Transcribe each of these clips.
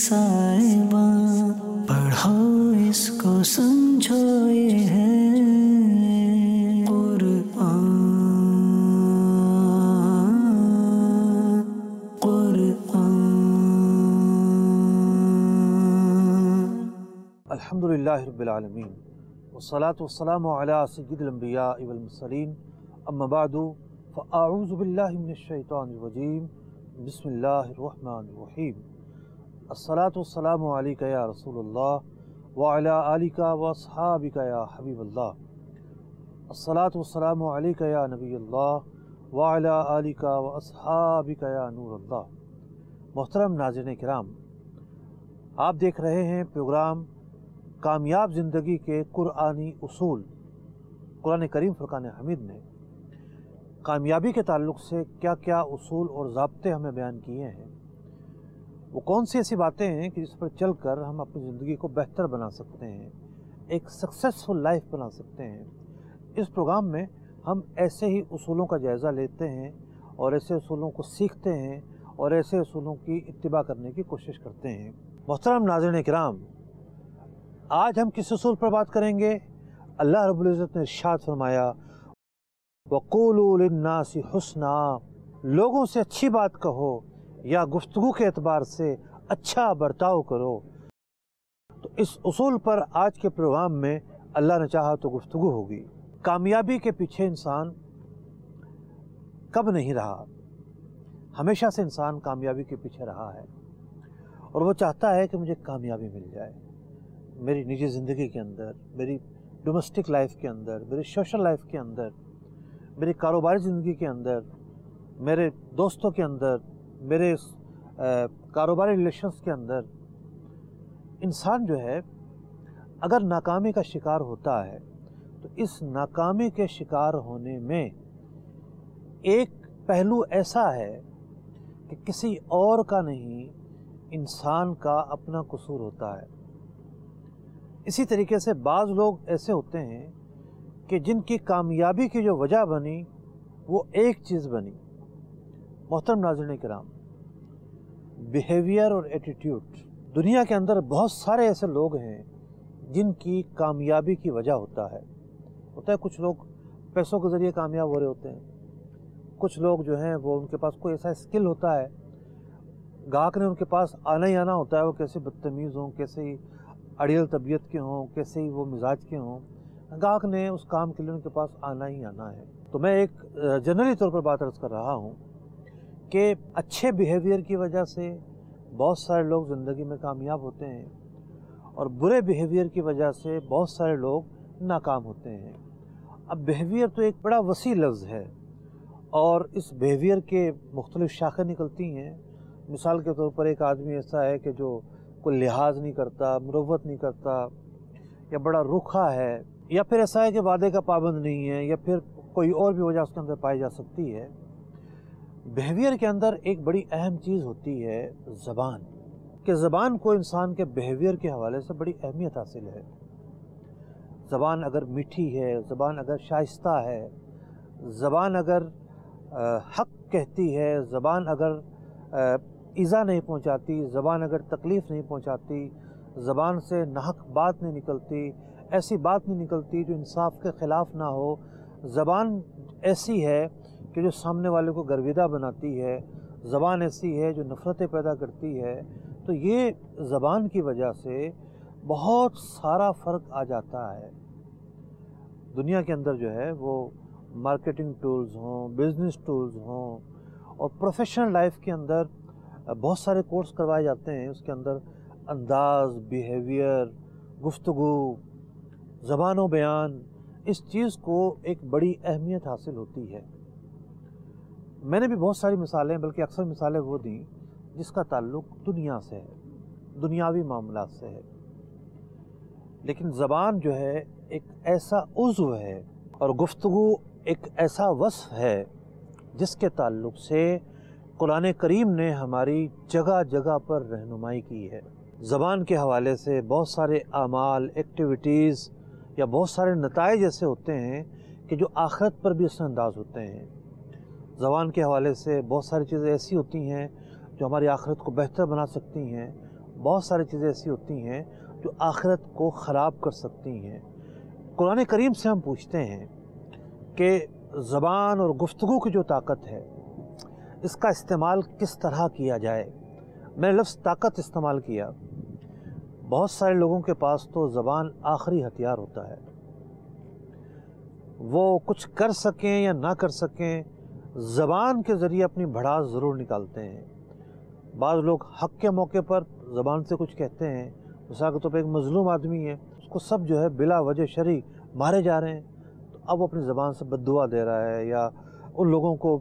साहिबां, पढ़ो इसको समझो ये है कुरान। अल्हम्दुलिल्लाहि रब्बिल आलमीन वस्सलातु वस्सलामु अला सय्यिदिल अंबियाइ वल मुरसलीन अम्मा बादु फ़अऊज़ु बिल्लाहि मिनश शैतानिर रजीम बिस्मिल्लाहिर रहमानिर रहीम। अस्सलातु वस्सलामु अलैका या रसूलल्लाह व अला आलिका व अस्हाबिका या हबीबल्लाह। अस्सलातु वस्सलामु अलैका या नबीयल्लाह व अला आलिका व अस्हाबिका या नूरल्लाह। मोहतरम नाज़रीन किराम, आप देख रहे हैं प्रोग्राम कामयाब ज़िंदगी के कुरानी उसूल। कुरान करीम फुरक़ान हमीद ने कामयाबी के ताल्लुक़ से क्या क्या उसूल और ज़ाब्ते हमें बयान किए हैं, वो कौन सी ऐसी बातें हैं कि जिस पर चल कर हम अपनी ज़िंदगी को बेहतर बना सकते हैं, एक सक्सेसफुल लाइफ बना सकते हैं। इस प्रोग्राम में हम ऐसे ही उसूलों का जायज़ा लेते हैं और ऐसे उसूलों को सीखते हैं और ऐसे उसूलों की इत्तिबा करने की कोशिश करते हैं। मोहतरम नाज़रीन किराम, आज हम किस उसूल पर बात करेंगे? अल्लाह रब्बुल इज़्ज़त ने इरशाद फरमाया, वक़ूलू लिन्नासी हुस्ना, लोगों से अच्छी बात कहो या गुफ्तगू के एतबार से अच्छा बर्ताव करो। तो इस उसूल पर आज के प्रोग्राम में अल्लाह ने चाहा तो गुफ्तगू होगी। कामयाबी के पीछे इंसान कब नहीं रहा, हमेशा से इंसान कामयाबी के पीछे रहा है और वो चाहता है कि मुझे कामयाबी मिल जाए मेरी निजी ज़िंदगी के अंदर, मेरी डोमेस्टिक लाइफ के अंदर, मेरी सोशल लाइफ के अंदर, मेरी कारोबारी ज़िंदगी के अंदर, मेरे दोस्तों के अंदर, मेरे कारोबारी रिलेशंस के अंदर। इंसान जो है अगर नाकामी का शिकार होता है तो इस नाकामी के शिकार होने में एक पहलू ऐसा है कि किसी और का नहीं, इंसान का अपना कसूर होता है। इसी तरीके से बाज़ लोग ऐसे होते हैं कि जिनकी कामयाबी की जो वजह बनी वो एक चीज़ बनी। मोहतरम नाज़रीन किराम, बिहेवियर और एटीट्यूड। दुनिया के अंदर बहुत सारे ऐसे लोग हैं जिनकी कामयाबी की वजह होता है कुछ लोग पैसों के ज़रिए कामयाब हो रहे होते हैं, कुछ लोग जो हैं वो उनके पास कोई ऐसा स्किल होता है, गाहक ने उनके पास आना ही आना होता है, वो कैसे बदतमीज़ हों, कैसे ही अड़ियल तबीयत के हों, कैसे ही वो मिजाज के हों, गाहक ने उस काम के लिए उनके पास आना ही आना है। तो मैं एक जनरली तौर पर बात अर्ज़ कर रहा हूँ कि अच्छे बिहेवियर की वजह से बहुत सारे लोग ज़िंदगी में कामयाब होते हैं और बुरे बिहेवियर की वजह से बहुत सारे लोग नाकाम होते हैं। अब बिहेवियर तो एक बड़ा वसी लफ्ज़ है और इस बिहेवियर के मुख्तलिफ़ शाखें निकलती हैं। मिसाल के तौर पर एक आदमी ऐसा है कि जो कोई लिहाज नहीं करता, मुरव्वत नहीं करता, या बड़ा रूखा है, या फिर ऐसा है कि वादे का पाबंद नहीं है, या फिर कोई और भी वजह उसके अंदर पाई जा सकती है। बिहेवियर के अंदर एक बड़ी अहम चीज़ होती है ज़बान, कि ज़बान को इंसान के बिहेवियर के हवाले से बड़ी अहमियत हासिल है। ज़बान अगर मीठी है, ज़बान अगर शाइस्ता है, ज़बान अगर हक़ कहती है, ज़बान अगर ईज़ा नहीं पहुंचाती, ज़बान अगर तकलीफ़ नहीं पहुंचाती, ज़बान से नाहक बात नहीं निकलती, ऐसी बात नहीं निकलती जो इंसाफ के ख़िलाफ़ ना हो, ज़बान ऐसी है कि जो सामने वाले को गर्विदा बनाती है, ज़बान ऐसी है जो नफ़रतें पैदा करती है, तो ये ज़बान की वजह से बहुत सारा फ़र्क आ जाता है। दुनिया के अंदर जो है वो मार्केटिंग टूल्स हों, बिज़नेस टूल्स हों और प्रोफेशनल लाइफ के अंदर बहुत सारे कोर्स करवाए जाते हैं। उसके अंदर अंदाज़, बिहेवियर, गुफ्तगू, ज़बान व बयान, इस चीज़ को एक बड़ी अहमियत हासिल होती है। मैंने भी बहुत सारी मिसालें, बल्कि अक्सर मिसालें वो दी जिसका ताल्लुक़ दुनिया से है, दुनियावी मामलात से है। लेकिन ज़बान जो है एक ऐसा उज़्व है और गुफ्तगू एक ऐसा वस्फ़ है जिसके ताल्लुक़ से कुरान करीम ने हमारी जगह जगह पर रहनुमाई की है। ज़बान के हवाले से बहुत सारे आमाल, एक्टिविटीज़ या बहुत सारे नताइज ऐसे होते हैं कि जो आखिरत पर भी असरअंदाज होते हैं। ज़बान के हवाले से बहुत सारी चीज़ें ऐसी होती हैं जो हमारी आखिरत को बेहतर बना सकती हैं, بہت ساری چیزیں ایسی ہوتی ہیں جو آخرت کو خراب کر سکتی ہیں۔ قرآن کریم سے ہم پوچھتے ہیں کہ زبان اور گفتگو کی جو طاقت ہے اس کا استعمال کس طرح کیا جائے۔ میں نے لفظ طاقت استعمال کیا۔ بہت سارے لوگوں کے پاس تو زبان آخری ہتھیار ہوتا ہے، وہ کچھ کر سکیں یا نہ کر سکیں زبان کے ذریعے اپنی بھڑاس ضرور نکالتے ہیں۔ بعض لوگ حق کے موقع پر زبان سے کچھ کہتے ہیں، مثال کے طور پہ ایک مظلوم آدمی ہے، اس کو سب جو ہے بلا وجہ شرعی مارے جا رہے ہیں، تو اب وہ اپنی زبان سے بد دعا دے رہا ہے یا ان لوگوں کو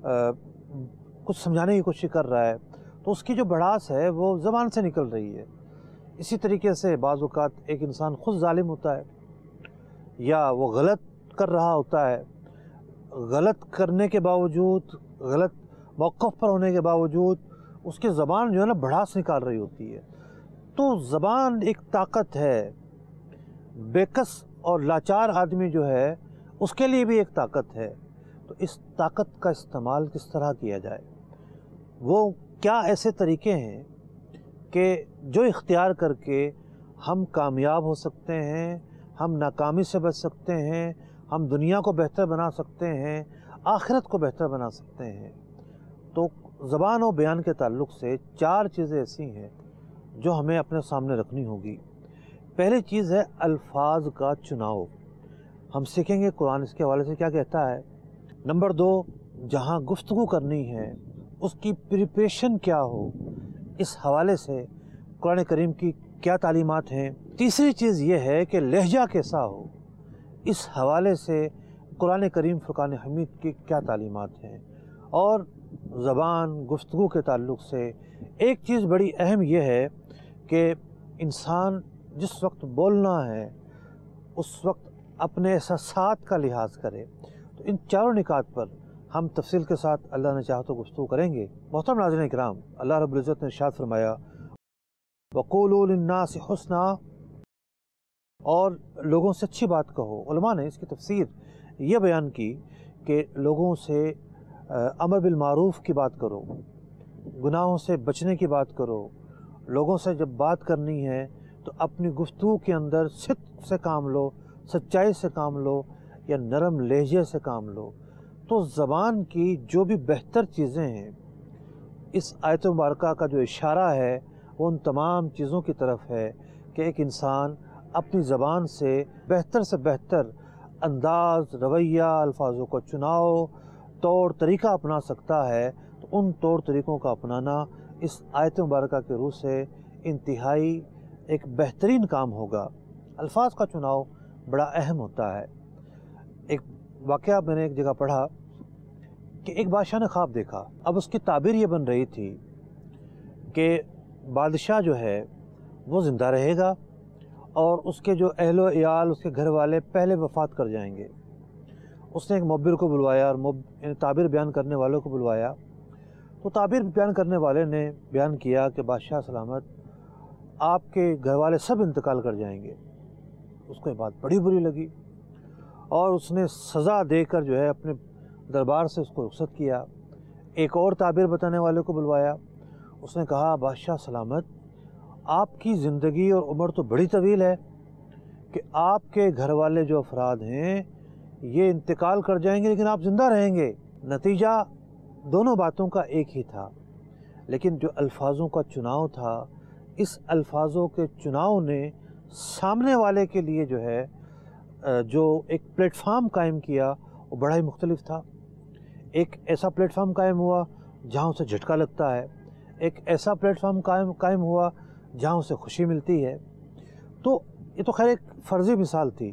کچھ سمجھانے کی کوشش کر رہا ہے، تو اس کی جو بھڑاس ہے وہ زبان سے نکل رہی ہے۔ اسی طریقے سے بعض اوقات ایک انسان خود ظالم ہوتا ہے یا وہ غلط کر رہا ہوتا ہے، غلط کرنے کے باوجود، غلط موقف پر ہونے کے باوجود اس کی زبان جو ہے نا بھڑاس نکال رہی ہوتی ہے۔ تو زبان ایک طاقت ہے، بےکس اور لاچار آدمی جو ہے اس کے لیے بھی ایک طاقت ہے۔ تو اس طاقت کا استعمال کس طرح کیا جائے، وہ کیا ایسے طریقے ہیں کہ جو اختیار کر کے ہم کامیاب ہو سکتے ہیں، ہم ناکامی سے بچ سکتے ہیں، ہم دنیا کو بہتر بنا سکتے ہیں، آخرت کو بہتر بنا سکتے ہیں۔ تو زبان و بیان کے تعلق سے 4 چیزیں ایسی ہیں جو ہمیں اپنے سامنے رکھنی ہوگی۔ پہلی چیز ہے الفاظ کا چناؤ۔ ہم سیکھیں گے قرآن اس کے حوالے سے کیا کہتا ہے۔ نمبر 2، جہاں گفتگو کرنی ہے اس کی پریپریشن کیا ہو، اس حوالے سے قرآن کریم کی کیا تعلیمات ہیں۔ تیسری چیز یہ ہے کہ لہجہ کیسا ہو، اس حوالے سے قرآن کریم فرقان حمید کی کیا تعلیمات ہیں۔ اور زبان گفتگو کے تعلق سے ایک چیز بڑی اہم یہ ہے کہ انسان جس وقت بولنا ہے اس وقت اپنے احساسات کا لحاظ کرے۔ تو ان 4 نکات پر ہم تفصیل کے ساتھ اللہ نے چاہا تو گفتگو کریں گے۔ محترم ناظرین کرام، اللہ رب العزت نے ارشاد فرمایا وَقُولُوا لِلنَّاسِ حُسْنًا، اور لوگوں سے اچھی بات کہو۔ علماء نے اس کی تفسیر یہ بیان کی کہ لوگوں سے امر بالمعروف کی بات کرو، گناہوں سے بچنے کی بات کرو۔ لوگوں سے جب بات کرنی ہے تو اپنی گفتگو کے اندر صدق سے کام لو، سچائی سے کام لو یا نرم لہجے سے کام لو۔ تو زبان کی جو بھی بہتر چیزیں ہیں، اس آیت مبارکہ کا جو اشارہ ہے وہ ان تمام چیزوں کی طرف ہے کہ ایک انسان اپنی زبان سے بہتر انداز، رویہ، الفاظوں کا چناؤ، طور طریقہ اپنا سکتا ہے۔ تو ان طور طریقوں کا اپنانا اس آیت مبارکہ کے روح سے انتہائی ایک بہترین کام ہوگا۔ الفاظ کا چناؤ بڑا اہم ہوتا ہے۔ ایک واقعہ میں نے ایک جگہ پڑھا کہ ایک بادشاہ نے خواب دیکھا۔ اب اس کی تعبیر یہ بن رہی تھی کہ بادشاہ جو ہے وہ زندہ رہے گا اور اس کے جو اہل و عیال، اس کے گھر والے پہلے وفات کر جائیں گے۔ اس نے ایک معبر کو بلوایا اور تعبیر بیان کرنے والوں کو بلوایا۔ تو تعبیر بیان کرنے والے نے بیان کیا کہ بادشاہ سلامت، آپ کے گھر والے سب انتقال کر جائیں گے۔ اس کو یہ بات بڑی بری لگی اور اس نے سزا دے کر جو ہے اپنے دربار سے اس کو رخصت کیا۔ ایک اور تعبیر بتانے والے کو بلوایا۔ اس نے کہا بادشاہ سلامت، آپ کی زندگی اور عمر تو بڑی طویل ہے کہ آپ کے گھر والے جو افراد ہیں یہ انتقال کر جائیں گے لیکن آپ زندہ رہیں گے۔ نتیجہ دونوں باتوں کا ایک ہی تھا، لیکن جو الفاظوں کا چناؤ تھا، اس الفاظوں کے چناؤ نے سامنے والے کے لیے جو ہے جو ایک پلیٹ فارم قائم کیا وہ بڑا ہی مختلف تھا۔ ایک ایسا پلیٹ فارم قائم ہوا جہاں اسے جھٹکا لگتا ہے، ایک ایسا پلیٹ فارم قائم ہوا جہاں اسے خوشی ملتی ہے۔ تو یہ تو خیر ایک فرضی مثال تھی۔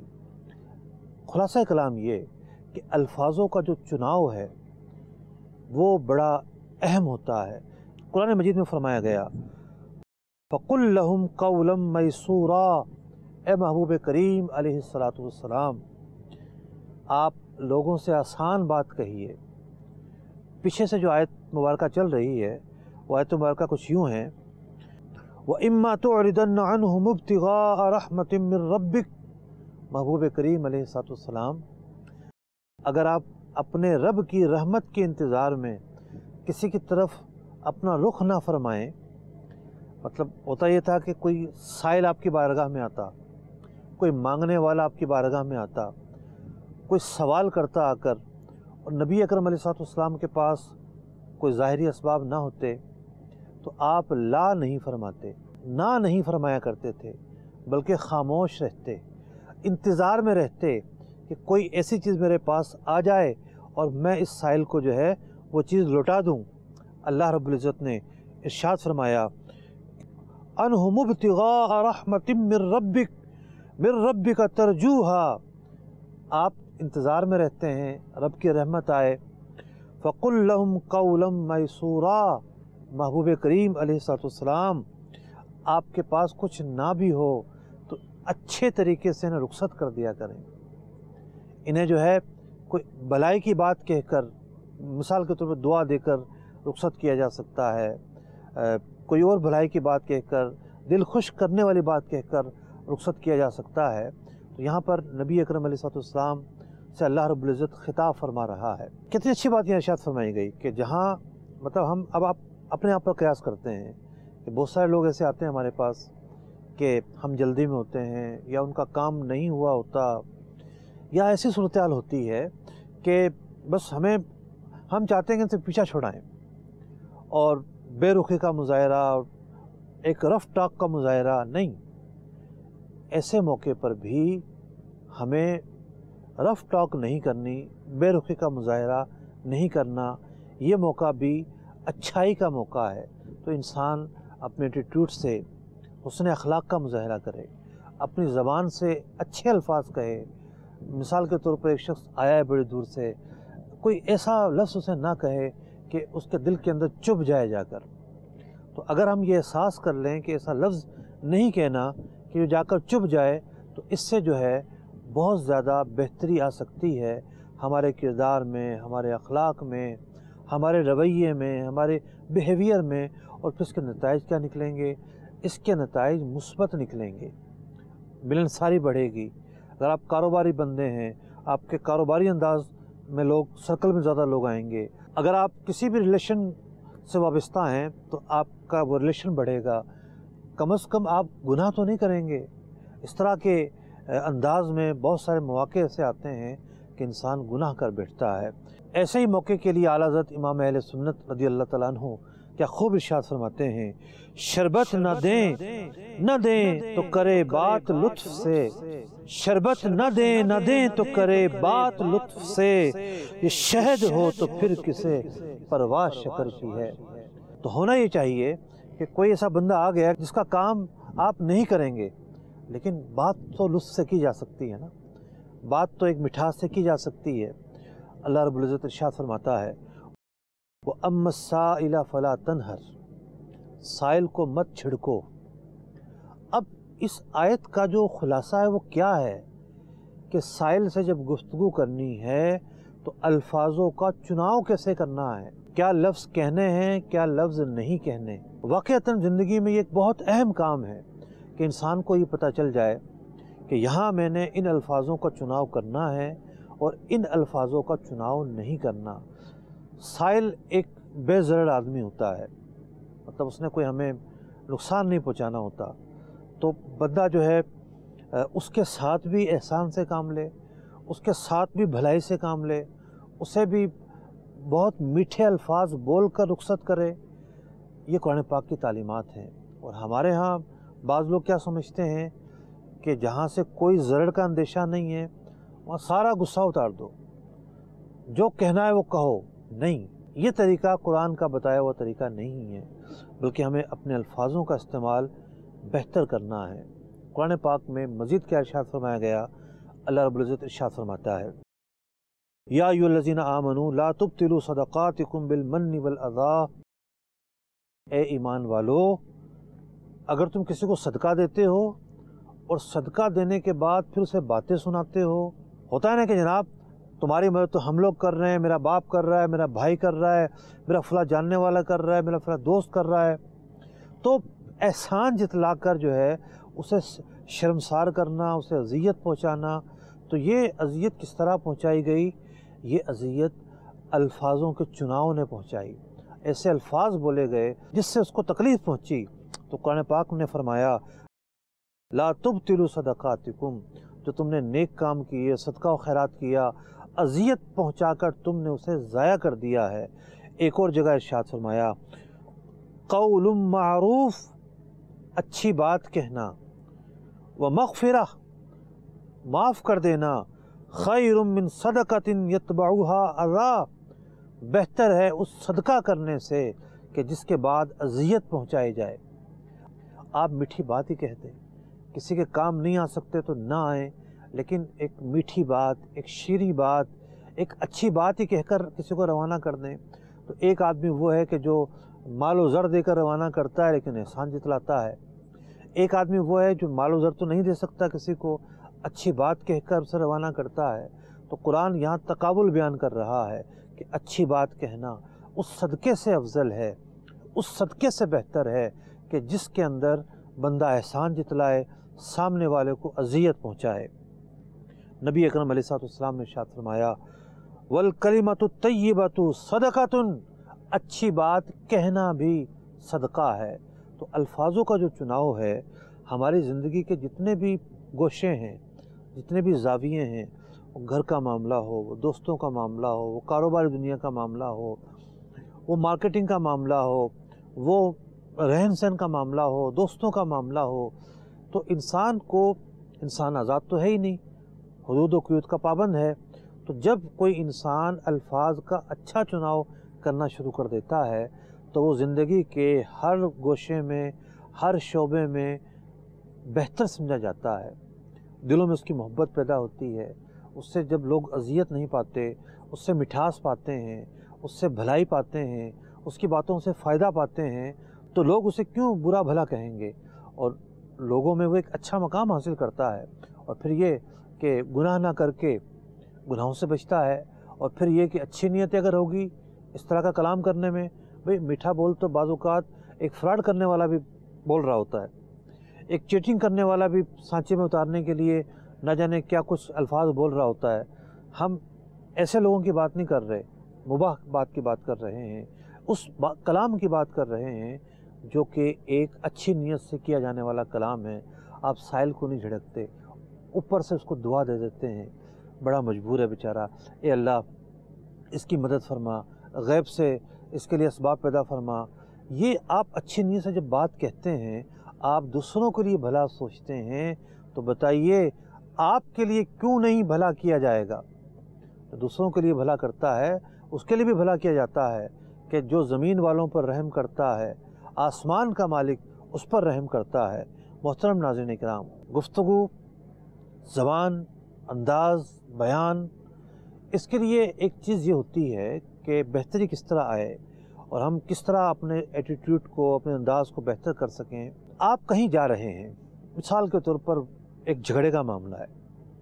خلاصہ کلام یہ کہ الفاظوں کا جو چناؤ ہے وہ بڑا اہم ہوتا ہے۔ قرآن مجید میں فرمایا گیا فَقُلْ لَهُمْ قَوْلًا مَيْسُورًا، اے محبوب کریم علیہ السلام، آپ لوگوں سے آسان بات کہیے۔ پیچھے سے جو آیت مبارکہ چل رہی ہے وہ آیت مبارکہ کچھ یوں ہیں وَإِمَّا تُعْرِضَنَّ عَنْهُمُ ابْتِغَاءَ رَحْمَةٍ مِّن رَبِّكَ، محبوب کریم علیہ السلام، اگر آپ اپنے رب کی رحمت کے انتظار میں کسی کی طرف اپنا رخ نہ فرمائیں، مطلب ہوتا یہ تھا کہ کوئی سائل آپ کی بارگاہ میں آتا، کوئی مانگنے والا آپ کی بارگاہ میں آتا، کوئی سوال کرتا آ کر، اور نبی اکرم علیہ السلام کے پاس کوئی ظاہری اسباب نہ ہوتے تو آپ لا نہیں فرماتے، نہ نہیں فرمایا کرتے تھے، بلکہ خاموش رہتے، انتظار میں رہتے کہ کوئی ایسی چیز میرے پاس آ جائے اور میں اس سائل کو جو ہے وہ چیز لوٹا دوں۔ اللہ رب العزت نے ارشاد فرمایا انہم ابتغاء رحمت من ربک ترجوہا، آپ انتظار میں رہتے ہیں رب کی رحمت آئے۔ فقل لہم قولا میسورا، محبوب کریم علیہ السلام آپ کے پاس کچھ نہ بھی ہو تو اچھے طریقے سے انہیں رخصت کر دیا کریں۔ انہیں جو ہے کوئی بھلائی کی بات کہہ کر، مثال کے طور پر دعا دے کر رخصت کیا جا سکتا ہے، کوئی اور بھلائی کی بات کہہ کر، دل خوش کرنے والی بات کہہ کر رخصت کیا جا سکتا ہے۔ تو یہاں پر نبی اکرم علیہ السلام سے اللہ رب العزت خطاب فرما رہا ہے۔ کتنی اچھی بات یہ ارشاد فرمائی گئی کہ جہاں مطلب ہم اب آپ اپنے آپ پر قیاس کرتے ہیں کہ بہت سارے لوگ ایسے آتے ہیں ہمارے پاس کہ ہم جلدی میں ہوتے ہیں یا ان کا کام نہیں ہوا ہوتا، یا ایسی صورتحال ہوتی ہے کہ بس ہم چاہتے ہیں کہ ان سے پیچھا چھڑائیں، اور بے رخی کا مظاہرہ اور ایک رف ٹاک کا مظاہرہ نہیں۔ ایسے موقع پر بھی ہمیں رف ٹاک نہیں کرنی، بے رخی کا مظاہرہ نہیں کرنا، یہ موقع بھی اچھائی کا موقع ہے۔ تو انسان اپنے ایٹیٹیوڈ سے حسن اخلاق کا مظاہرہ کرے، اپنی زبان سے اچھے الفاظ کہے۔ مثال کے طور پر ایک شخص آیا ہے بڑی دور سے، کوئی ایسا لفظ اسے نہ کہے کہ اس کے دل کے اندر چبھ جائے جا کر۔ تو اگر ہم یہ احساس کر لیں کہ ایسا لفظ نہیں کہنا کہ جو جا کر چبھ جائے، تو اس سے جو ہے بہت زیادہ بہتری آ سکتی ہے ہمارے کردار میں، ہمارے اخلاق میں، ہمارے رویے میں، ہمارے بیہیویئر میں، اور پھر اس کے نتائج کیا نکلیں گے؟ اس کے نتائج مثبت نکلیں گے، ملنساری بڑھے گی۔ اگر آپ کاروباری بندے ہیں، آپ کے کاروباری انداز میں لوگ، سرکل میں زیادہ لوگ آئیں گے۔ اگر آپ کسی بھی ریلیشن سے وابستہ ہیں تو آپ کا وہ ریلیشن بڑھے گا، کم از کم آپ گناہ تو نہیں کریں گے۔ اس طرح کے انداز میں بہت سارے مواقع ایسے آتے ہیں کہ انسان گناہ کر بیٹھتا ہے۔ ایسے ہی موقع کے لیے اعلیٰ حضرت امام اہل سنت رضی اللہ تعالیٰ عنہ کیا خوب ارشاد فرماتے ہیں، شربت نہ دیں تو کرے بات لطف سے، شربت نہ دیں تو کرے بات لطف سے، یہ شہد ہو تو پھر کسے پرواہ شکر کی ہے۔ تو ہونا یہ چاہیے کہ کوئی ایسا بندہ آ گیا جس کا کام آپ نہیں کریں گے، لیکن بات تو لطف سے کی جا سکتی ہے نا، بات تو ایک مٹھاس سے کی جا سکتی ہے۔ اللہ رب العزت ارشاد فرماتا ہے وَأَمَّا السَّائِلَ فَلَا تَنْهَرْ، سائل کو مت چھڑکو۔ اب اس آیت کا جو خلاصہ ہے وہ کیا ہے کہ سائل سے جب گفتگو کرنی ہے تو الفاظوں کا چناؤ کیسے کرنا ہے، کیا لفظ کہنے ہیں، کیا لفظ نہیں کہنے۔ واقعتاً زندگی میں یہ ایک بہت اہم کام ہے کہ انسان کو یہ پتہ چل جائے کہ یہاں میں نے ان الفاظوں کا چناؤ کرنا ہے اور ان الفاظوں کا چناؤ نہیں کرنا۔ سائل ایک بے ضرر آدمی ہوتا ہے، مطلب اس نے کوئی ہمیں نقصان نہیں پہنچانا ہوتا، تو بندہ جو ہے اس کے ساتھ بھی احسان سے کام لے، اس کے ساتھ بھی بھلائی سے کام لے، اسے بھی بہت میٹھے الفاظ بول کر رخصت کرے۔ یہ قرآن پاک کی تعلیمات ہیں۔ اور ہمارے ہاں بعض لوگ کیا سمجھتے ہیں کہ جہاں سے کوئی ضرر کا اندیشہ نہیں ہے وہاں سارا غصہ اتار دو، جو کہنا ہے وہ کہو۔ نہیں، یہ طریقہ قرآن کا بتایا ہوا طریقہ نہیں ہے، بلکہ ہمیں اپنے الفاظوں کا استعمال بہتر کرنا ہے۔ قرآن پاک میں مزید کیا ارشاد فرمایا گیا؟ اللہ رب العزت ارشاد فرماتا ہے یا ایھا الذین آمنوا لا تبطلوا صدقاتکم بالمن والاذی، اے ایمان والو، اگر تم کسی کو صدقہ دیتے ہو اور صدقہ دینے کے بعد پھر اسے باتیں سناتے ہو، ہوتا ہے نا کہ جناب تمہاری مدد تو ہم لوگ کر رہے ہیں، میرا باپ کر رہا ہے، میرا بھائی کر رہا ہے، میرا فلاں جاننے والا کر رہا ہے، میرا فلاں دوست کر رہا ہے، تو احسان جتلا کر جو ہے اسے شرمسار کرنا، اسے اذیت پہنچانا۔ تو یہ اذیت کس طرح پہنچائی گئی؟ یہ اذیت الفاظوں کے چناؤ نے پہنچائی۔ ایسے الفاظ بولے گئے جس سے اس کو تکلیف پہنچی، تو قرآن پاک نے فرمایا لا تبطلوا صدقاتکم، جو تم نے نیک کام کیے، صدقہ و خیرات کیا، اذیت پہنچا کر تم نے اسے ضائع کر دیا ہے۔ ایک اور جگہ ارشاد فرمایا قول معروف، اچھی بات کہنا، ومغفرہ، معاف کر دینا، خیر من صدقۃ یتبعها اذی، بہتر ہے اس صدقہ کرنے سے کہ جس کے بعد اذیت پہنچائی جائے۔ آپ میٹھی بات ہی کہتے، کسی کے کام نہیں آ سکتے تو نہ آئیں، لیکن ایک میٹھی بات، ایک شیریں بات، ایک اچھی بات ہی کہہ کر کسی کو روانہ کر دیں۔ تو ایک آدمی وہ ہے کہ جو مال و زر دے کر روانہ کرتا ہے لیکن احسان جتلاتا ہے، ایک آدمی وہ ہے جو مال و زر تو نہیں دے سکتا کسی کو، اچھی بات کہہ کر اسے روانہ کرتا ہے۔ تو قرآن یہاں تقابل بیان کر رہا ہے کہ اچھی بات کہنا اس صدقے سے افضل ہے، اس صدقے سے بہتر ہے کہ جس کے اندر بندہ احسان جتلائے، سامنے والے کو اذیت پہنچائے۔ نبی اکرم علیہ الصلوۃ والسلام نے ارشاد فرمایا والکلمۃ الطیبۃ صدقۃ، اچھی بات کہنا بھی صدقہ ہے۔ تو الفاظوں کا جو چناؤ ہے، ہماری زندگی کے جتنے بھی گوشے ہیں، جتنے بھی زاویے ہیں، وہ گھر کا معاملہ ہو، وہ دوستوں کا معاملہ ہو، وہ کاروباری دنیا کا معاملہ ہو، وہ مارکیٹنگ کا معاملہ ہو، وہ رہن سہن کا معاملہ ہو، دوستوں کا معاملہ ہو، تو انسان آزاد تو ہے ہی نہیں، حدود و قیود کا پابند ہے۔ تو جب کوئی انسان الفاظ کا اچھا چناؤ کرنا شروع کر دیتا ہے تو وہ زندگی کے ہر گوشے میں، ہر شعبے میں بہتر سمجھا جاتا ہے، دلوں میں اس کی محبت پیدا ہوتی ہے، اس سے جب لوگ اذیت نہیں پاتے، اس سے مٹھاس پاتے ہیں، اس سے بھلائی پاتے ہیں، اس کی باتوں سے فائدہ پاتے ہیں، تو لوگ اسے کیوں برا بھلا کہیں گے، اور لوگوں میں وہ ایک اچھا مقام حاصل کرتا ہے۔ اور پھر یہ کہ گناہ نہ کر کے گناہوں سے بچتا ہے، اور پھر یہ کہ اچھی نیت اگر ہوگی اس طرح کا کلام کرنے میں، بھئی میٹھا بول تو بعض اوقات ایک فراڈ کرنے والا بھی بول رہا ہوتا ہے، ایک چیٹنگ کرنے والا بھی سانچے میں اتارنے کے لیے نہ جانے کیا کچھ الفاظ بول رہا ہوتا ہے۔ ہم ایسے لوگوں کی بات نہیں کر رہے، مباح بات کی بات کر رہے ہیں، اس کلام کی بات کر رہے ہیں جو کہ ایک اچھی نیت سے کیا جانے والا کلام ہے۔ آپ سائل کو نہیں جھڑکتے، اوپر سے اس کو دعا دے دیتے ہیں، بڑا مجبور ہے بیچارہ، اے اللہ اس کی مدد فرما، غیب سے اس کے لیے اسباب پیدا فرما۔ یہ آپ اچھی نیت سے جب بات کہتے ہیں، آپ دوسروں کے لیے بھلا سوچتے ہیں، تو بتائیے آپ کے لیے کیوں نہیں بھلا کیا جائے گا؟ دوسروں کے لیے بھلا کرتا ہے، اس کے لیے بھی بھلا کیا جاتا ہے کہ جو زمین والوں پر رحم کرتا ہے، آسمان کا مالک اس پر رحم کرتا ہے۔ محترم ناظرین کرام، گفتگو، زبان، انداز، بیان، اس کے لیے ایک چیز یہ ہوتی ہے کہ بہتری کس طرح آئے اور ہم کس طرح اپنے ایٹیٹیوڈ کو، اپنے انداز کو بہتر کر سکیں۔ آپ کہیں جا رہے ہیں، مثال کے طور پر ایک جھگڑے کا معاملہ ہے،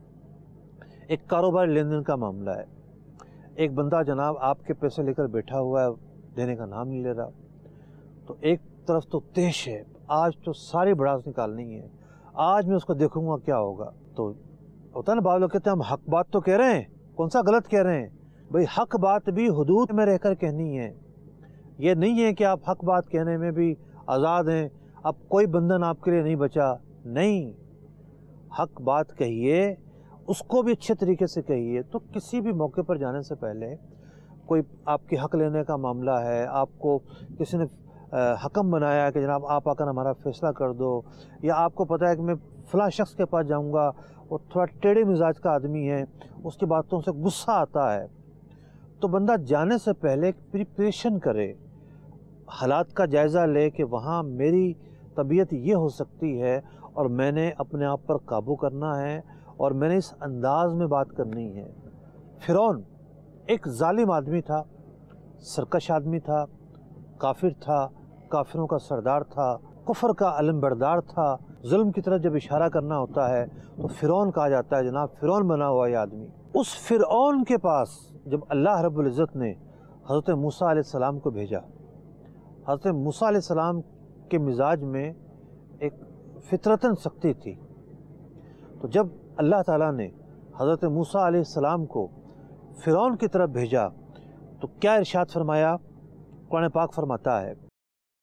ایک کاروباری لین دین کا معاملہ ہے، ایک بندہ جناب آپ کے پیسے لے کر بیٹھا ہوا ہے، دینے کا نام نہیں لے رہا، تو ایک طرف تو تیش ہے، آج تو ساری بڑاس نکالنی ہے، آج میں اس کو دیکھوں گا کیا ہوگا۔ تو ہوتا ہے نا، بعض لوگ کہتے ہیں ہم حق بات تو کہہ رہے ہیں، کون سا غلط کہہ رہے ہیں؟ بھئی حق بات بھی حدود میں رہ کر کہنی ہے، یہ نہیں ہے کہ آپ حق بات کہنے میں بھی آزاد ہیں، اب کوئی بندھن آپ کے لیے نہیں بچا، نہیں، حق بات کہیے، اس کو بھی اچھے طریقے سے کہیے۔ تو کسی بھی موقع پر جانے سے پہلے، کوئی آپ کے حق لینے کا معاملہ ہے، آپ کو کسی نے حکم بنایا کہ جناب آپ آ کر ہمارا فیصلہ کر دو، یا آپ کو پتہ ہے کہ میں فلاں شخص کے پاس جاؤں گا، وہ تھوڑا ٹیڑھے مزاج کا آدمی ہے، اس کی باتوں سے غصہ آتا ہے، تو بندہ جانے سے پہلے ایک پریپریشن کرے، حالات کا جائزہ لے کہ وہاں میری طبیعت یہ ہو سکتی ہے اور میں نے اپنے آپ پر قابو کرنا ہے اور میں نے اس انداز میں بات کرنی ہے۔ فرعون ایک ظالم آدمی تھا، سرکش آدمی تھا، کافر تھا، کافروں کا سردار تھا، کفر کا علم بردار تھا، ظلم کی طرف جب اشارہ کرنا ہوتا ہے تو فرعون کہا جاتا ہے، جناب فرعون بنا ہوا یہ آدمی۔ اس فرعون کے پاس جب اللہ رب العزت نے حضرت موسیٰ علیہ السلام کو بھیجا، حضرت موسیٰ علیہ السلام کے مزاج میں ایک فطرتاً سختی تھی، تو جب اللہ تعالیٰ نے حضرت موسیٰ علیہ السلام کو فرعون کی طرف بھیجا تو کیا ارشاد فرمایا؟ قرآن پاک فرماتا ہے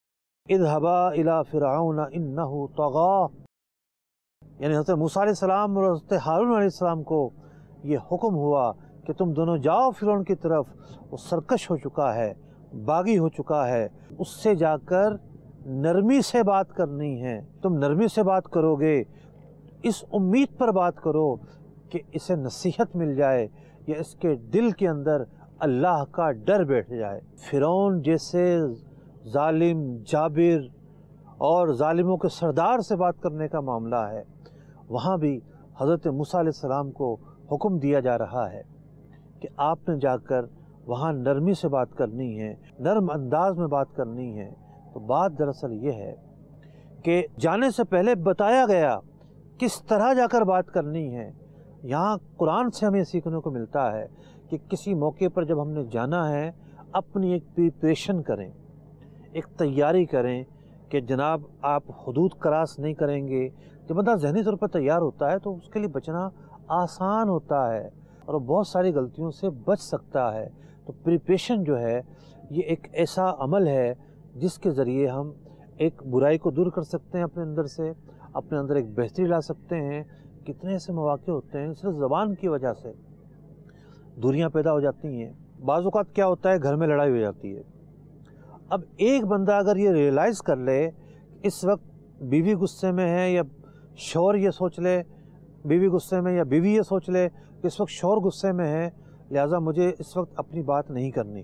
اذهبا الی فرعون انہ طغی، یعنی حضرت موسیٰ علیہ السلام اور حضرت ہارون علیہ السلام کو یہ حکم ہوا کہ تم دونوں جاؤ فرعون کی طرف، وہ سرکش ہو چکا ہے، باغی ہو چکا ہے، اس سے جا کر نرمی سے بات کرنی ہے۔ تم نرمی سے بات کرو گے، اس امید پر بات کرو کہ اسے نصیحت مل جائے یا اس کے دل کے اندر اللہ کا ڈر بیٹھ جائے۔ فرعون جیسے ظالم، جابر اور ظالموں کے سردار سے بات کرنے کا معاملہ ہے، وہاں بھی حضرت موسیٰ علیہ السلام کو حکم دیا جا رہا ہے کہ آپ نے جا کر وہاں نرمی سے بات کرنی ہے، نرم انداز میں بات کرنی ہے۔ تو بات دراصل یہ ہے کہ جانے سے پہلے بتایا گیا کس طرح جا کر بات کرنی ہے۔ یہاں قرآن سے ہمیں سیکھنے کو ملتا ہے کہ کسی موقع پر جب ہم نے جانا ہے، اپنی ایک پریپریشن کریں، ایک تیاری کریں کہ جناب آپ حدود کراس نہیں کریں گے۔ جب بندہ ذہنی طور پر تیار ہوتا ہے تو اس کے لیے بچنا آسان ہوتا ہے اور وہ بہت ساری غلطیوں سے بچ سکتا ہے۔ تو پریپریشن جو ہے یہ ایک ایسا عمل ہے جس کے ذریعے ہم ایک برائی کو دور کر سکتے ہیں اپنے اندر سے، اپنے اندر ایک بہتری لا سکتے ہیں۔ کتنے ایسے مواقع ہوتے ہیں صرف زبان کی وجہ سے دوریاں پیدا ہو جاتی ہیں۔ بعض اوقات کیا ہوتا ہے، گھر میں لڑائی ہو جاتی ہے۔ اب ایک بندہ اگر یہ ریئلائز کر لے اس وقت بیوی غصے میں ہے، یا شوہر یہ سوچ لے بیوی غصے میں، یا بیوی یہ سوچ لے کہ اس وقت شوہر غصے میں ہے، لہٰذا مجھے اس وقت اپنی بات نہیں کرنی،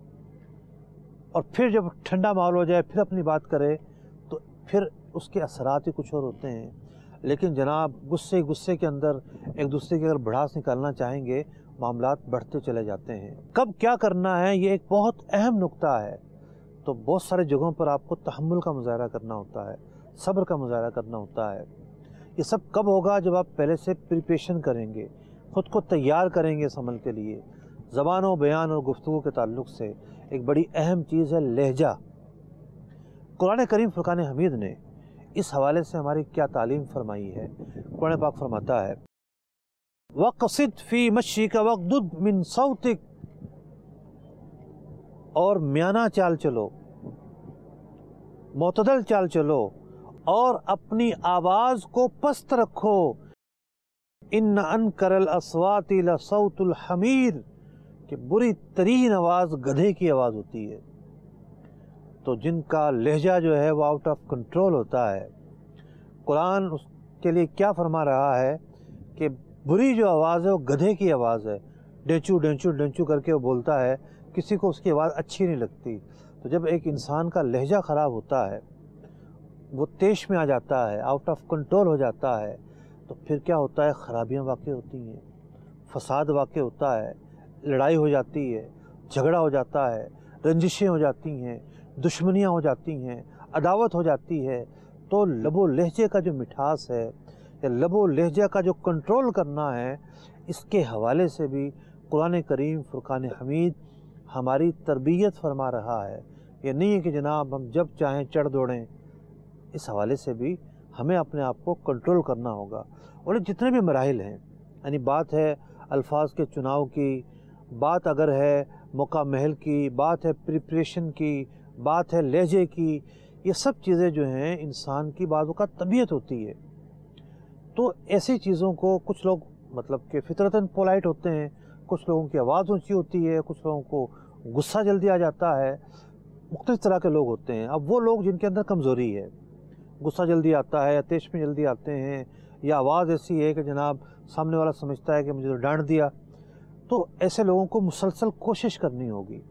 اور پھر جب ٹھنڈا ماحول ہو جائے پھر اپنی بات کرے، تو پھر اس کے اثرات ہی کچھ اور ہوتے ہیں۔ لیکن جناب غصے کے اندر ایک دوسرے کی اگر بڑھاس نکالنا چاہیں گے، معاملات بڑھتے چلے جاتے ہیں۔ کب کیا کرنا ہے یہ ایک بہت اہم نقطہ ہے۔ تو بہت سارے جگہوں پر آپ کو تحمل کا مظاہرہ کرنا ہوتا ہے، صبر کا مظاہرہ کرنا ہوتا ہے۔ یہ سب کب ہوگا؟ جب آپ پہلے سے پریپریشن کریں گے، خود کو تیار کریں گے اس عمل کے لیے۔ زبان و بیان اور گفتگو کے تعلق سے ایک بڑی اہم چیز ہے لہجہ۔ قرآن کریم فرقان حمید نے اس حوالے سے ہماری کیا تعلیم فرمائی ہے؟ قرآن پاک فرماتا ہے وَقْصِدْ فِي مَشْيِكَ وَاغْضُضْ مِنْ صَوْتِكَ، اور میانہ چال چلو، معتدل چال چلو، اور اپنی آواز کو پست رکھو۔ ان انکر الاصوات لصوت الحمیر، کہ بری ترین آواز گدھے کی آواز ہوتی ہے۔ تو جن کا لہجہ جو ہے وہ آؤٹ آف کنٹرول ہوتا ہے، قرآن اس کے لیے کیا فرما رہا ہے کہ بری جو آواز ہے وہ گدھے کی آواز ہے، ڈینچو ڈینچو ڈینچو کر کے وہ بولتا ہے، کسی کو اس کی آواز اچھی نہیں لگتی۔ تو جب ایک انسان کا لہجہ خراب ہوتا ہے، وہ تیش میں آ جاتا ہے، آؤٹ آف کنٹرول ہو جاتا ہے، تو پھر کیا ہوتا ہے؟ خرابیاں واقع ہوتی ہیں، فساد واقع ہوتا ہے، لڑائی ہو جاتی ہے، جھگڑا ہو جاتا ہے، رنجشیں ہو جاتی ہیں، دشمنیاں ہو جاتی ہیں، عداوت ہو جاتی ہے۔ تو لب و لہجے کا جو مٹھاس ہے یا لب و لہجہ کا جو کنٹرول کرنا ہے، اس کے حوالے سے بھی قرآن کریم فرقان حمید ہماری تربیت فرما رہا ہے۔ یہ نہیں ہے کہ جناب ہم جب چاہیں چڑھ دوڑیں، اس حوالے سے بھی ہمیں اپنے آپ کو کنٹرول کرنا ہوگا۔ اور جتنے بھی مراحل ہیں، یعنی بات ہے الفاظ کے چناؤ کی، بات اگر ہے موقع محل کی، بات ہے پریپریشن کی، بات ہے لہجے کی، یہ سب چیزیں جو ہیں انسان کی بعض اوقات طبیعت ہوتی ہے۔ تو ایسی چیزوں کو کچھ لوگ مطلب کہ فطرتاً پولائٹ ہوتے ہیں، کچھ لوگوں کی آواز اونچی ہوتی ہے، کچھ لوگوں کو غصہ جلدی آ جاتا ہے، مختلف طرح کے لوگ ہوتے ہیں۔ اب وہ لوگ جن کے اندر کمزوری ہے، غصہ جلدی آتا ہے یا تیش میں جلدی آتے ہیں، یا آواز ایسی ہے کہ جناب سامنے والا سمجھتا ہے کہ مجھے تو ڈانٹ دیا، تو ایسے لوگوں کو مسلسل کوشش کرنی ہوگی۔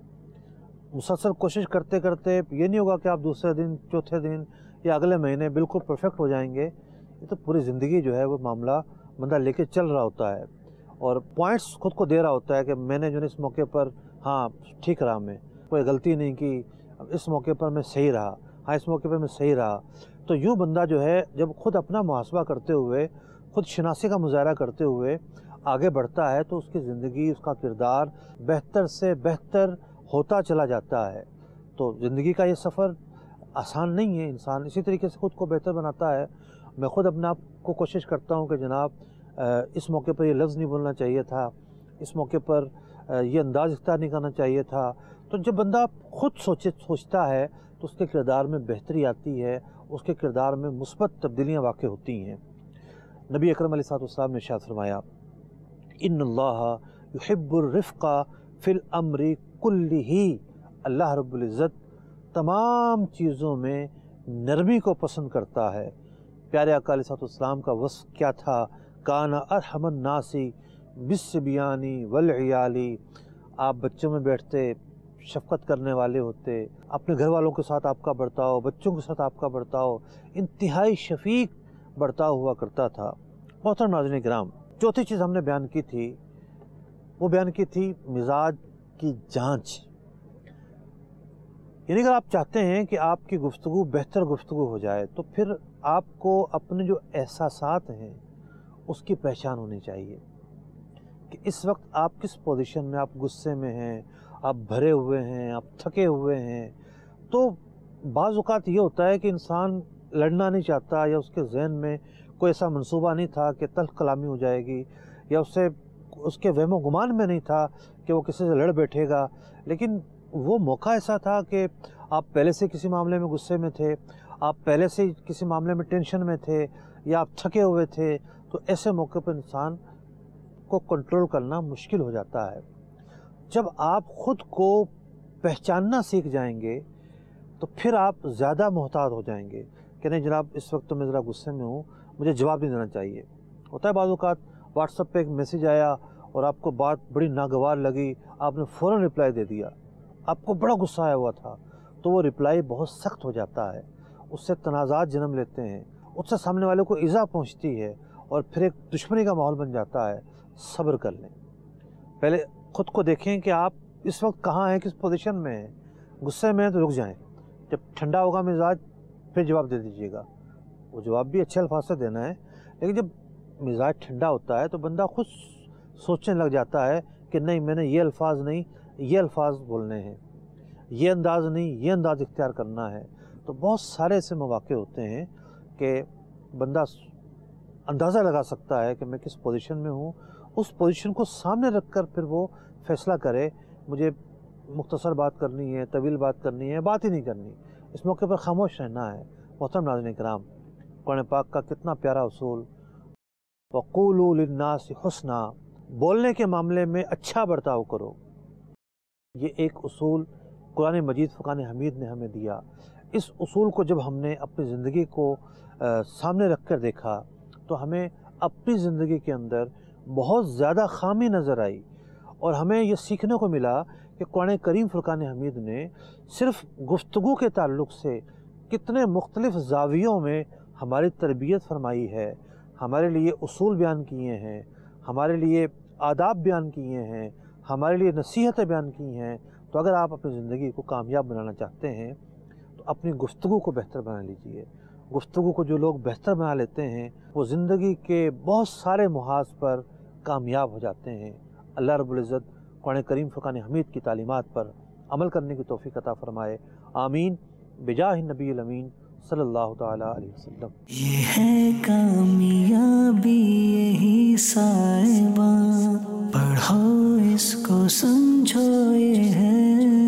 مسلسل کوشش کرتے کرتے یہ نہیں ہوگا کہ آپ دوسرے دن، چوتھے دن یا اگلے مہینے بالکل پرفیکٹ ہو جائیں گے۔ یہ تو پوری زندگی جو ہے وہ معاملہ بندہ لے کے چل رہا ہوتا ہے، اور پوائنٹس خود کو دے رہا ہوتا ہے کہ میں نے جو اس موقع پر ہاں ٹھیک رہا، میں کوئی غلطی نہیں کی، اس موقع پر میں صحیح رہا، ہاں اس موقع پر میں صحیح رہا۔ تو یوں بندہ جو ہے جب خود اپنا محاسبہ کرتے ہوئے، خود شناسی کا مظاہرہ کرتے ہوئے آگے بڑھتا ہے، تو اس کی زندگی، اس کا کردار بہتر سے بہتر ہوتا چلا جاتا ہے۔ تو زندگی کا یہ سفر آسان نہیں ہے، انسان اسی طریقے سے خود کو بہتر بناتا ہے۔ میں خود اپنے آپ کو کوشش کرتا ہوں کہ جناب اس موقع پر یہ لفظ نہیں بولنا چاہیے تھا، اس موقع پر یہ انداز اختیار نہیں کرنا چاہیے تھا، تو جب بندہ خود سوچتا ہے تو اس کے کردار میں بہتری آتی ہے، اس کے کردار میں مثبت تبدیلیاں واقع ہوتی ہیں۔ نبی اکرم علیہ السلام نے ارشاد فرمایا، ان اللہ یحب الرفق فی الامر کلہ، اللہ رب العزت تمام چیزوں میں نرمی کو پسند کرتا ہے۔ پیارے آقا علیہ السلام کا وصف کیا تھا؟ کان ارحم الناس بالصبیان والعیال، آپ بچوں میں بیٹھتے، شفقت کرنے والے ہوتے، اپنے گھر والوں کے ساتھ آپ کا برتاؤ، بچوں کے ساتھ آپ کا برتاؤ انتہائی شفیق برتاؤ ہوا کرتا تھا۔ محترم ناظرین کرام، چوتھی چیز ہم نے بیان کی تھی، وہ بیان کی تھی مزاج کی جانچ۔ یعنی اگر آپ چاہتے ہیں کہ آپ کی گفتگو بہتر گفتگو ہو جائے تو پھر آپ کو اپنے جو احساسات ہیں اس کی پہچان ہونی چاہیے کہ اس وقت آپ کس پوزیشن میں، آپ غصے میں ہیں، آپ بھرے ہوئے ہیں، آپ تھکے ہوئے ہیں۔ تو بعض اوقات یہ ہوتا ہے کہ انسان لڑنا نہیں چاہتا، یا اس کے ذہن میں کوئی ایسا منصوبہ نہیں تھا کہ تلخ کلامی ہو جائے گی، یا اس کے وہم و گمان میں نہیں تھا کہ وہ کسی سے لڑ بیٹھے گا، لیکن وہ موقع ایسا تھا کہ آپ پہلے سے کسی معاملے میں غصے میں تھے، آپ پہلے سے کسی معاملے میں ٹینشن میں تھے، یا آپ تھکے ہوئے تھے۔ تو ایسے موقع پر انسان کو کنٹرول کرنا مشکل ہو جاتا ہے۔ جب آپ خود کو پہچاننا سیکھ جائیں گے تو پھر آپ زیادہ محتاط ہو جائیں گے کہ نہیں جناب اس وقت تو میں ذرا غصے میں ہوں، مجھے جواب نہیں دینا چاہیے۔ ہوتا ہے بعض اوقات واٹس ایپ پہ ایک میسیج آیا اور آپ کو بات بڑی ناگوار لگی، آپ نے فوراً رپلائی دے دیا، آپ کو بڑا غصہ آیا ہوا تھا، تو وہ رپلائی بہت سخت ہو جاتا ہے، اس سے تنازعات جنم لیتے ہیں، اس سے سامنے والے کو ایذا پہنچتی ہے اور پھر ایک دشمنی کا ماحول بن جاتا ہے۔ صبر کر لیں، پہلے خود کو دیکھیں کہ آپ اس وقت کہاں ہیں، کس پوزیشن میں ہیں۔ غصے میں ہیں تو رک جائیں، جب ٹھنڈا ہوگا مزاج پھر جواب دے دیجیے گا۔ وہ جواب بھی اچھے الفاظ سے دینا ہے، لیکن جب مزاج ٹھنڈا ہوتا ہے تو بندہ خود سوچنے لگ جاتا ہے کہ نہیں میں نے یہ الفاظ نہیں یہ الفاظ بولنے ہیں، یہ انداز نہیں یہ انداز اختیار کرنا ہے۔ تو بہت سارے ایسے مواقع ہوتے ہیں کہ بندہ اندازہ لگا سکتا ہے کہ میں کس پوزیشن میں ہوں، اس پوزیشن کو سامنے رکھ کر پھر وہ فیصلہ کرے مجھے مختصر بات کرنی ہے، طویل بات کرنی ہے، بات ہی نہیں کرنی، اس موقع پر خاموش رہنا ہے۔ محترم ناظرین کرام، قرآن پاک کا کتنا پیارا اصول، وَقُولُوا لِلنَّاسِ حُسْنًا، بولنے کے معاملے میں اچھا برتاؤ کرو۔ یہ ایک اصول قرآن مجید فرقان حمید نے ہمیں دیا۔ اس اصول کو جب ہم نے اپنی زندگی کو سامنے رکھ کر دیکھا تو ہمیں اپنی زندگی کے اندر بہت زیادہ خامی نظر آئی، اور ہمیں یہ سیکھنے کو ملا کہ قرآن کریم فرقان حمید نے صرف گفتگو کے تعلق سے کتنے مختلف زاویوں میں ہماری تربیت فرمائی ہے، ہمارے لیے اصول بیان کیے ہیں، ہمارے لیے آداب بیان کیے ہیں، ہمارے لیے نصیحتیں بیان کی ہیں۔ تو اگر آپ اپنی زندگی کو کامیاب بنانا چاہتے ہیں تو اپنی گفتگو کو بہتر بنا لیجئے۔ گفتگو کو جو لوگ بہتر بنا لیتے ہیں وہ زندگی کے بہت سارے محاذ پر کامیاب ہو جاتے ہیں۔ اللہ رب العزت قرآن کریم فرقان حمید کی تعلیمات پر عمل کرنے کی توفیق عطا فرمائے، آمین، بجاہ النبی الامین صلی اللہ تعالیٰ علیہ وسلم۔ یہ ہے کامیابی یہی سائباں، پڑھو اس کو سمجھو یہ ہے